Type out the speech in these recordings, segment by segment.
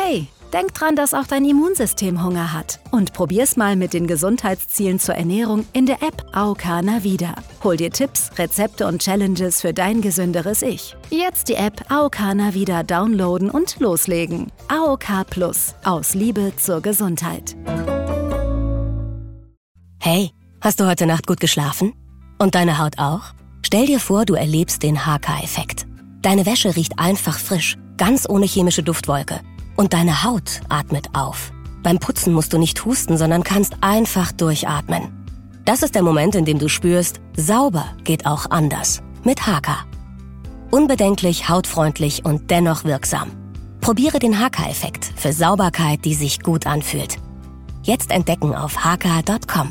Hey, denk dran, dass auch dein Immunsystem Hunger hat. Und probier's mal mit den Gesundheitszielen zur Ernährung in der App AOK Navida. Hol dir Tipps, Rezepte und Challenges für dein gesünderes Ich. Jetzt die App AOK Navida downloaden und loslegen. AOK Plus. Aus Liebe zur Gesundheit. Hey, hast du heute Nacht gut geschlafen? Und deine Haut auch? Stell dir vor, du erlebst den HK-Effekt. Deine Wäsche riecht einfach frisch, ganz ohne chemische Duftwolke. Und deine Haut atmet auf. Beim Putzen musst du nicht husten, sondern kannst einfach durchatmen. Das ist der Moment, in dem du spürst, sauber geht auch anders. Mit HK. Unbedenklich, hautfreundlich und dennoch wirksam. Probiere den HK-Effekt für Sauberkeit, die sich gut anfühlt. Jetzt entdecken auf hk.com.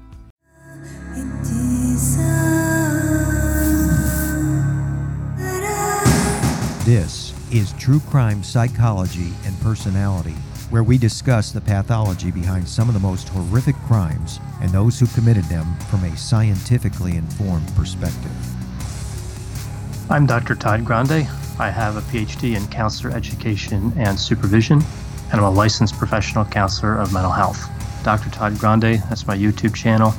This is True Crime Psychology and Personality, where we discuss the pathology behind some of the most horrific crimes and those who committed them from a scientifically informed perspective. I'm Dr. Todd Grande. I have a PhD in counselor education and supervision, and I'm a licensed professional counselor of mental health. Dr. Todd Grande, that's my YouTube channel.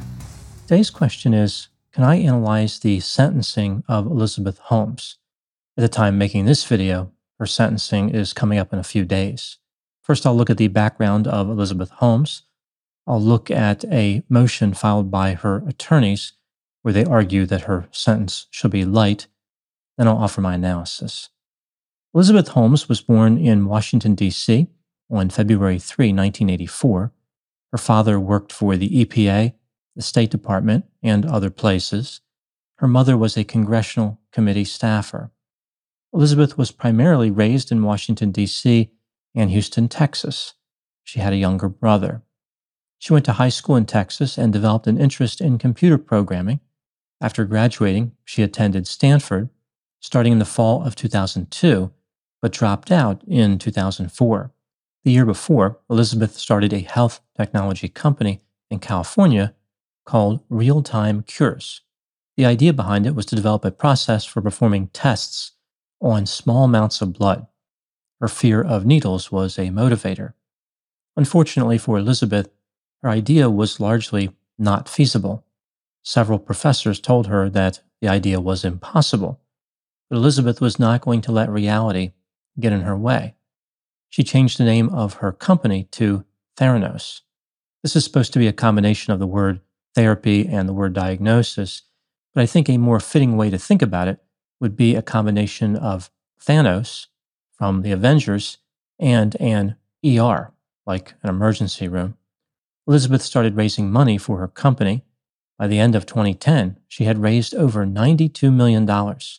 Today's question is, can I analyze the sentencing of Elizabeth Holmes? At the time making this video, her sentencing is coming up in a few days. First, I'll look at the background of Elizabeth Holmes. I'll look at a motion filed by her attorneys where they argue that her sentence should be light. Then I'll offer my analysis. Elizabeth Holmes was born in Washington, D.C. on February 3, 1984. Her father worked for the EPA, the State Department, and other places. Her mother was a congressional committee staffer. Elizabeth was primarily raised in Washington, D.C. and Houston, Texas. She had a younger brother. She went to high school in Texas and developed an interest in computer programming. After graduating, she attended Stanford, starting in the fall of 2002, but dropped out in 2004. The year before, Elizabeth started a health technology company in California called Real Time Cures. The idea behind it was to develop a process for performing tests on small amounts of blood. Her fear of needles was a motivator. Unfortunately for Elizabeth, her idea was largely not feasible. Several professors told her that the idea was impossible, but Elizabeth was not going to let reality get in her way. She changed the name of her company to Theranos. This is supposed to be a combination of the word therapy and the word diagnosis, but I think a more fitting way to think about it would be a combination of Thanos from the Avengers and an ER, like an emergency room. Elizabeth started raising money for her company. By the end of 2010, she had raised over $92 million.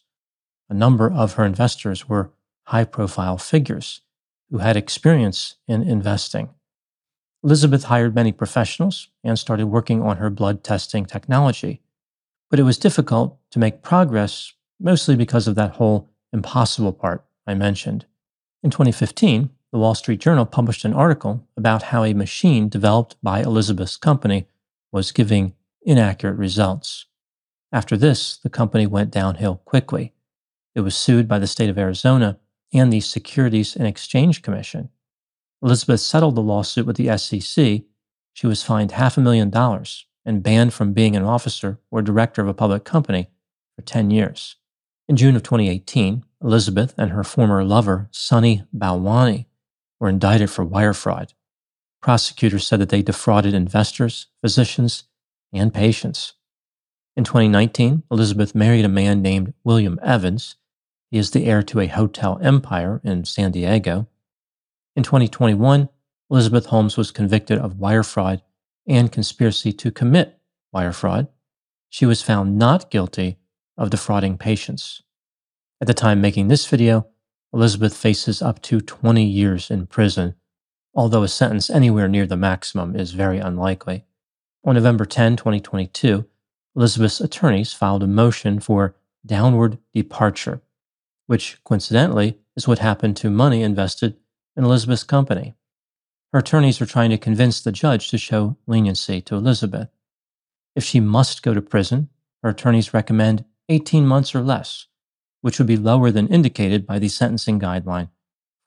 A number of her investors were high-profile figures who had experience in investing. Elizabeth hired many professionals and started working on her blood testing technology, but it was difficult to make progress mostly because of that whole impossible part I mentioned. In 2015, the Wall Street Journal published an article about how a machine developed by Elizabeth's company was giving inaccurate results. After this, the company went downhill quickly. It was sued by the state of Arizona and the Securities and Exchange Commission. Elizabeth settled the lawsuit with the SEC. She was fined $500,000 and banned from being an officer or director of a public company for 10 years. In June of 2018, Elizabeth and her former lover, Sunny Balwani, were indicted for wire fraud. Prosecutors said that they defrauded investors, physicians, and patients. In 2019, Elizabeth married a man named William Evans. He is the heir to a hotel empire in San Diego. In 2021, Elizabeth Holmes was convicted of wire fraud and conspiracy to commit wire fraud. She was found not guilty of defrauding patients. At the time making this video, Elizabeth faces up to 20 years in prison, although a sentence anywhere near the maximum is very unlikely. On November 10, 2022, Elizabeth's attorneys filed a motion for downward departure, which coincidentally is what happened to money invested in Elizabeth's company. Her attorneys are trying to convince the judge to show leniency to Elizabeth. If she must go to prison, her attorneys recommend 18 months or less, which would be lower than indicated by the sentencing guideline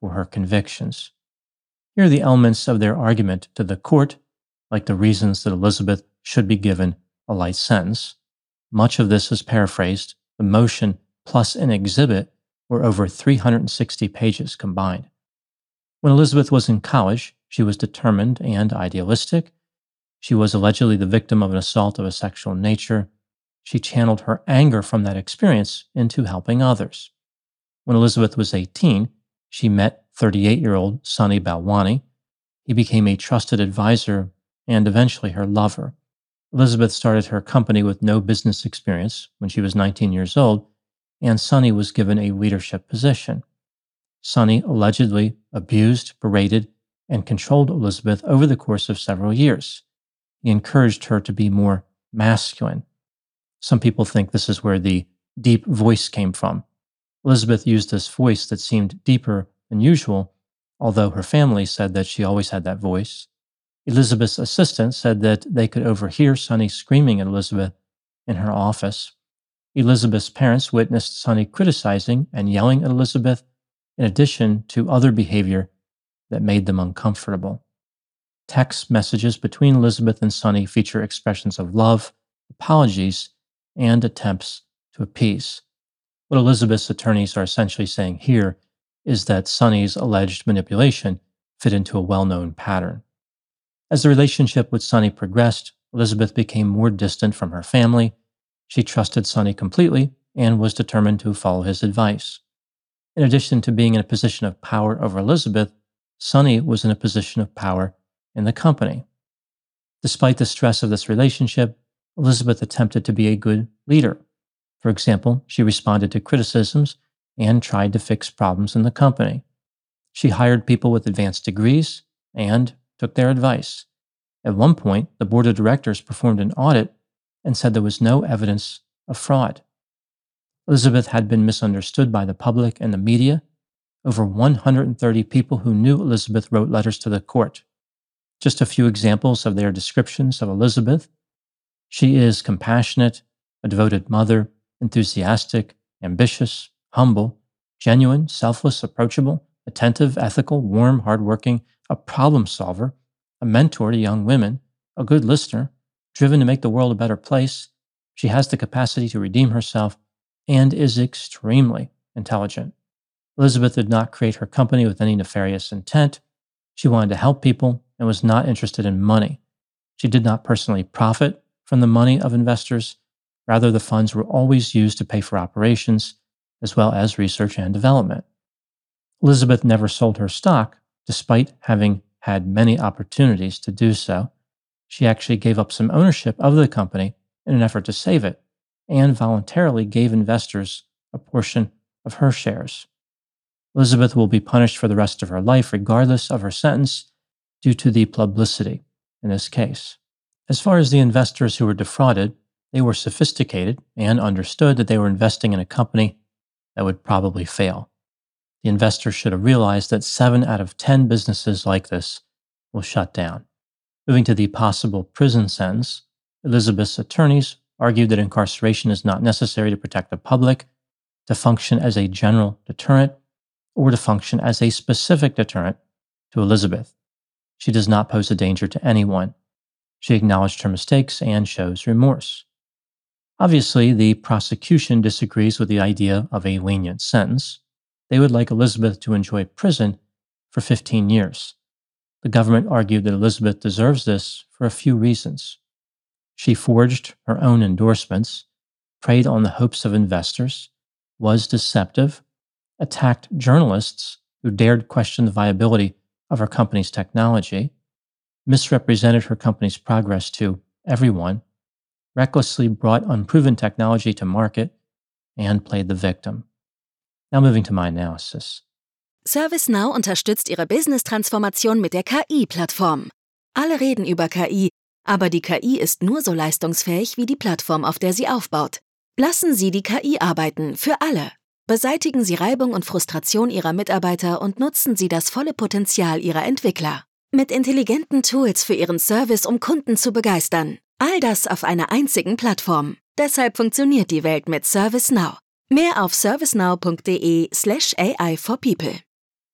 for her convictions. Here are the elements of their argument to the court, like the reasons that Elizabeth should be given a light sentence. Much of this is paraphrased. The motion plus an exhibit were over 360 pages combined. When Elizabeth was in college, she was determined and idealistic. She was allegedly the victim of an assault of a sexual nature. She channeled her anger from that experience into helping others. When Elizabeth was 18, she met 38-year-old Sunny Balwani. He became a trusted advisor and eventually her lover. Elizabeth started her company with no business experience when she was 19 years old, and Sunny was given a leadership position. Sunny allegedly abused, berated, and controlled Elizabeth over the course of several years. He encouraged her to be more masculine. Some people think this is where the deep voice came from. Elizabeth used this voice that seemed deeper than usual, although her family said that she always had that voice. Elizabeth's assistant said that they could overhear Sunny screaming at Elizabeth in her office. Elizabeth's parents witnessed Sunny criticizing and yelling at Elizabeth, in addition to other behavior that made them uncomfortable. Text messages between Elizabeth and Sunny feature expressions of love, apologies, and attempts to appease. What Elizabeth's attorneys are essentially saying here is that Sunny's alleged manipulation fit into a well-known pattern. As the relationship with Sunny progressed, Elizabeth became more distant from her family. She trusted Sunny completely and was determined to follow his advice. In addition to being in a position of power over Elizabeth, Sunny was in a position of power in the company. Despite the stress of this relationship, Elizabeth attempted to be a good leader. For example, she responded to criticisms and tried to fix problems in the company. She hired people with advanced degrees and took their advice. At one point, the board of directors performed an audit and said there was no evidence of fraud. Elizabeth had been misunderstood by the public and the media. Over 130 people who knew Elizabeth wrote letters to the court. Just a few examples of their descriptions of Elizabeth. She is compassionate, a devoted mother, enthusiastic, ambitious, humble, genuine, selfless, approachable, attentive, ethical, warm, hardworking, a problem solver, a mentor to young women, a good listener, driven to make the world a better place. She has the capacity to redeem herself and is extremely intelligent. Elizabeth did not create her company with any nefarious intent. She wanted to help people and was not interested in money. She did not personally profit from the money of investors. Rather, the funds were always used to pay for operations, as well as research and development. Elizabeth never sold her stock, despite having had many opportunities to do so. She actually gave up some ownership of the company in an effort to save it, and voluntarily gave investors a portion of her shares. Elizabeth will be punished for the rest of her life, regardless of her sentence, due to the publicity in this case. As far as the investors who were defrauded, they were sophisticated and understood that they were investing in a company that would probably fail. The investors should have realized that 7 out of 10 businesses like this will shut down. Moving to the possible prison sentence, Elizabeth's attorneys argued that incarceration is not necessary to protect the public, to function as a general deterrent, or to function as a specific deterrent to Elizabeth. She does not pose a danger to anyone. She acknowledged her mistakes and shows remorse. Obviously, the prosecution disagrees with the idea of a lenient sentence. They would like Elizabeth to enjoy prison for 15 years. The government argued that Elizabeth deserves this for a few reasons. She forged her own endorsements, preyed on the hopes of investors, was deceptive, attacked journalists who dared question the viability of her company's technology, misrepresented her company's progress to everyone, recklessly brought unproven technology to market, and played the victim. Now moving to my analysis. ServiceNow unterstützt Ihre Business-Transformation mit der KI-Plattform. Alle reden über KI, aber die KI ist nur so leistungsfähig wie die Plattform, auf der sie aufbaut. Lassen Sie die KI arbeiten, für alle. Beseitigen Sie Reibung und Frustration Ihrer Mitarbeiter und nutzen Sie das volle Potenzial Ihrer Entwickler. Mit intelligenten Tools für Ihren Service, um Kunden zu begeistern. All das auf einer einzigen Plattform. Deshalb funktioniert die Welt mit ServiceNow. Mehr auf servicenow.de/AI for people.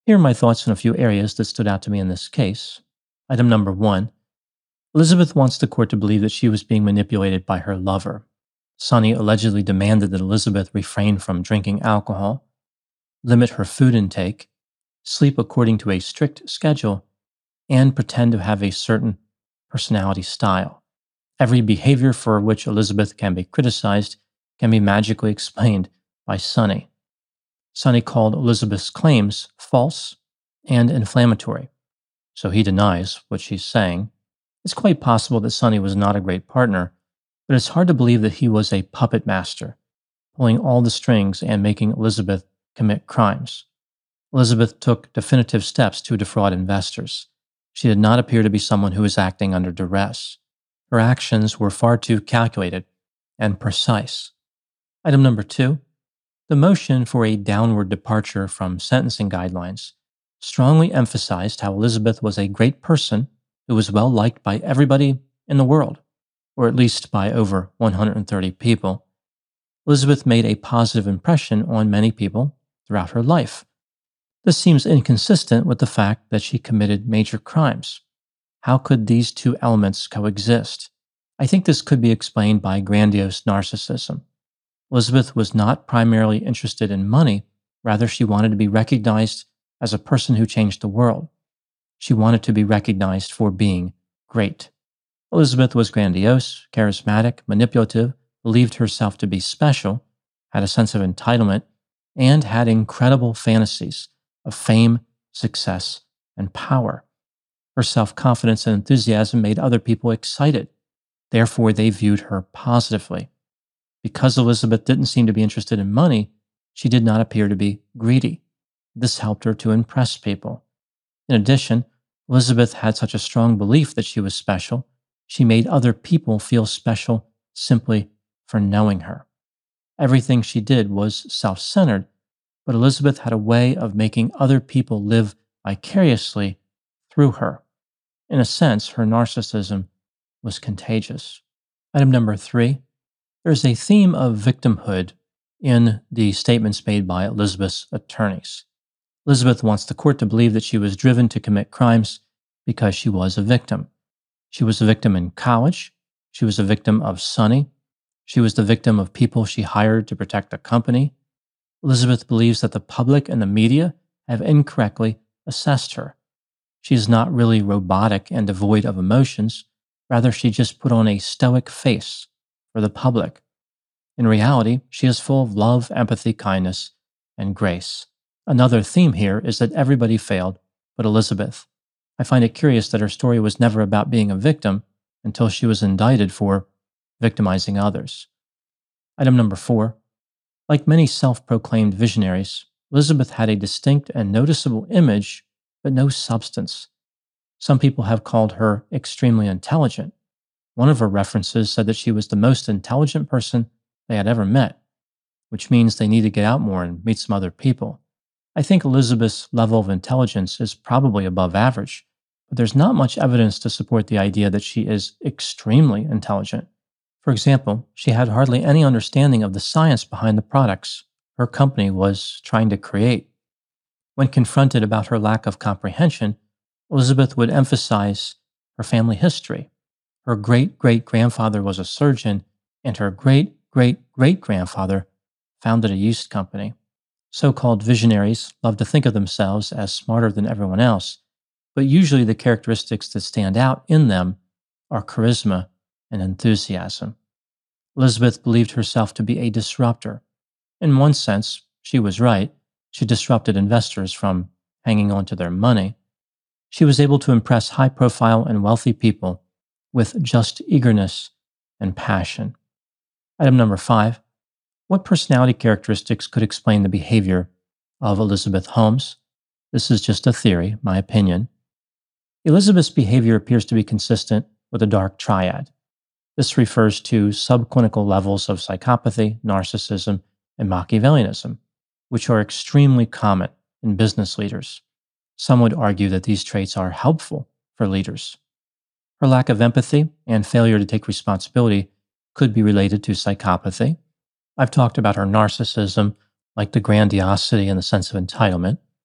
Here are my thoughts on a few areas that stood out to me in this case. Item number 1. Elizabeth wants the court to believe that she was being manipulated by her lover. Sonny allegedly demanded that Elizabeth refrain from drinking alcohol, limit her food intake, sleep according to a strict schedule, and pretend to have a certain personality style. Every behavior for which Elizabeth can be criticized can be magically explained by Sonny. Sonny called Elizabeth's claims false and inflammatory, so he denies what she's saying. It's quite possible that Sonny was not a great partner, but it's hard to believe that he was a puppet master, pulling all the strings and making Elizabeth commit crimes. Elizabeth took definitive steps to defraud investors. She did not appear to be someone who was acting under duress. Her actions were far too calculated and precise. Item number 2. The motion for a downward departure from sentencing guidelines strongly emphasized how Elizabeth was a great person who was well liked by everybody in the world, or at least by over 130 people. Elizabeth made a positive impression on many people throughout her life. This seems inconsistent with the fact that she committed major crimes. How could these two elements coexist? I think this could be explained by grandiose narcissism. Elizabeth was not primarily interested in money, rather she wanted to be recognized as a person who changed the world. She wanted to be recognized for being great. Elizabeth was grandiose, charismatic, manipulative, believed herself to be special, had a sense of entitlement, and had incredible fantasies of fame, success, and power. Her self-confidence and enthusiasm made other people excited. Therefore, they viewed her positively. Because Elizabeth didn't seem to be interested in money, she did not appear to be greedy. This helped her to impress people. In addition, Elizabeth had such a strong belief that she was special, she made other people feel special simply for knowing her. Everything she did was self-centered, but Elizabeth had a way of making other people live vicariously through her. In a sense, her narcissism was contagious. Item number 3. There's a theme of victimhood in the statements made by Elizabeth's attorneys. Elizabeth wants the court to believe that she was driven to commit crimes because she was a victim. She was a victim in college. She was a victim of Sonny. She was the victim of people she hired to protect the company. Elizabeth believes that the public and the media have incorrectly assessed her. She is not really robotic and devoid of emotions. Rather, she just put on a stoic face for the public. In reality, she is full of love, empathy, kindness, and grace. Another theme here is that everybody failed but Elizabeth. I find it curious that her story was never about being a victim until she was indicted for victimizing others. Item number 4. Like many self-proclaimed visionaries, Elizabeth had a distinct and noticeable image, but no substance. Some people have called her extremely intelligent. One of her references said that she was the most intelligent person they had ever met, which means they need to get out more and meet some other people. I think Elizabeth's level of intelligence is probably above average, but there's not much evidence to support the idea that she is extremely intelligent. For example, she had hardly any understanding of the science behind the products her company was trying to create. When confronted about her lack of comprehension, Elizabeth would emphasize her family history. Her great-great-grandfather was a surgeon, and her great-great-great-grandfather founded a yeast company. So-called visionaries love to think of themselves as smarter than everyone else, but usually the characteristics that stand out in them are charisma and enthusiasm. Elizabeth believed herself to be a disruptor. In one sense, she was right. She disrupted investors from hanging on to their money. She was able to impress high-profile and wealthy people with just eagerness and passion. Item number 5. What personality characteristics could explain the behavior of Elizabeth Holmes? This is just a theory, my opinion. Elizabeth's behavior appears to be consistent with a dark triad. This refers to subclinical levels of psychopathy, narcissism, and Machiavellianism, which are extremely common in business leaders. Some would argue that these traits are helpful for leaders. Her lack of empathy and failure to take responsibility could be related to psychopathy. I've talked about her narcissism, like the grandiosity and the sense of entitlement.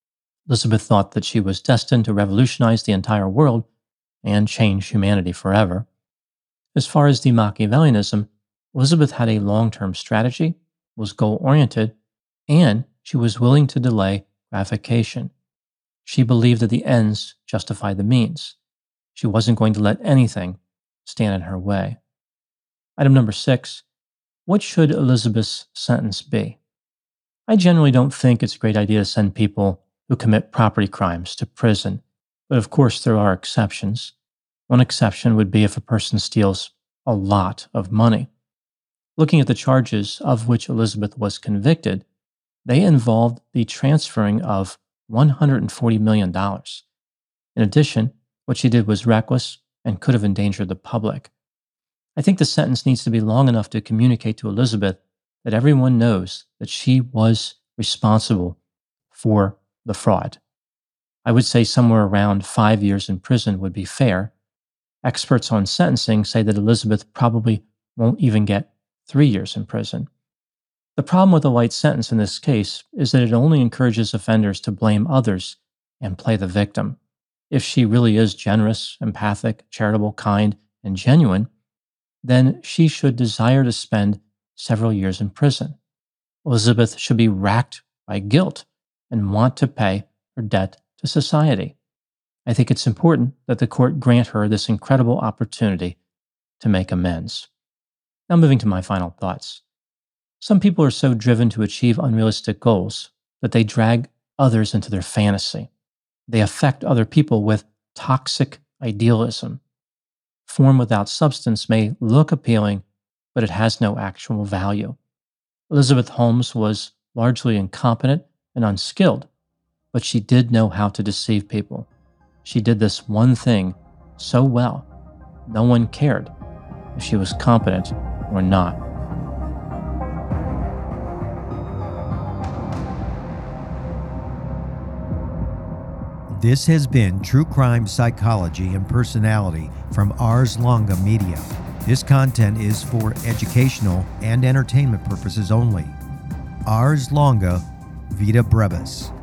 Elizabeth thought that she was destined to revolutionize the entire world and change humanity forever. As far as the Machiavellianism, Elizabeth had a long-term strategy, was goal-oriented, and she was willing to delay gratification. She believed that the ends justify the means. She wasn't going to let anything stand in her way. Item number 6, what should Elizabeth's sentence be? I generally don't think it's a great idea to send people who commit property crimes to prison, but of course there are exceptions. One exception would be if a person steals a lot of money. Looking at the charges of which Elizabeth was convicted, they involved the transferring of $140 million. In addition, what she did was reckless and could have endangered the public. I think the sentence needs to be long enough to communicate to Elizabeth that everyone knows that she was responsible for the fraud. I would say somewhere around 5 years in prison would be fair. Experts on sentencing say that Elizabeth probably won't even get 3 years in prison. The problem with a light sentence in this case is that it only encourages offenders to blame others and play the victim. If she really is generous, empathic, charitable, kind, and genuine, then she should desire to spend several years in prison. Elizabeth should be racked by guilt and want to pay her debt to society. I think it's important that the court grant her this incredible opportunity to make amends. Now moving to my final thoughts. Some people are so driven to achieve unrealistic goals that they drag others into their fantasy. They affect other people with toxic idealism. Form without substance may look appealing, but it has no actual value. Elizabeth Holmes was largely incompetent and unskilled, but she did know how to deceive people. She did this one thing so well, no one cared if she was competent or not. This has been True Crime Psychology and Personality from Ars Longa Media. This content is for educational and entertainment purposes only. Ars Longa Vita Brevis.